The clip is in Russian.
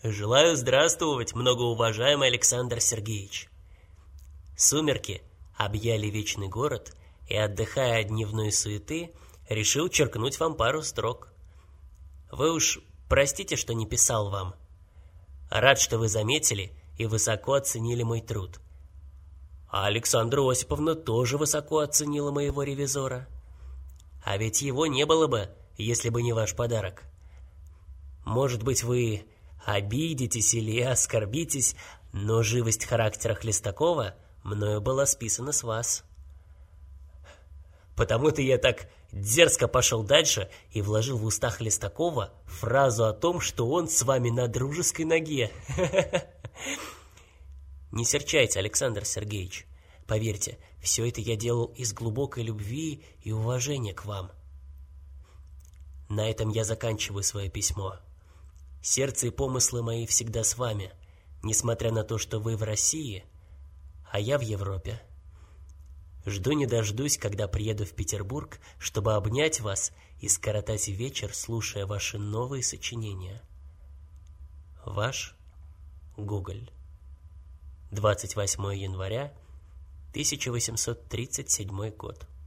Желаю здравствовать, многоуважаемый Александр Сергеевич. Сумерки объяли вечный город, и, отдыхая от дневной суеты, решил черкнуть вам пару строк. Вы уж простите, что не писал вам. Рад, что вы заметили и высоко оценили мой труд. А Александра Осиповна тоже высоко оценила моего ревизора. А ведь его не было бы, если бы не ваш подарок. Может быть, вы обидитесь или оскорбитесь, но живость характера Хлестакова мною была списана с вас. Потому-то я так дерзко пошел дальше и вложил в уста Хлестакова фразу о том, что он с вами на дружеской ноге. Не серчайте, Александр Сергеевич. Поверьте, все это я делал из глубокой любви и уважения к вам. На этом я заканчиваю свое письмо. Сердце и помыслы мои всегда с вами, несмотря на то, что вы в России, а я в Европе. Жду не дождусь, когда приеду в Петербург, чтобы обнять вас и скоротать вечер, слушая ваши новые сочинения. Ваш Гоголь. 28 января 1837 год.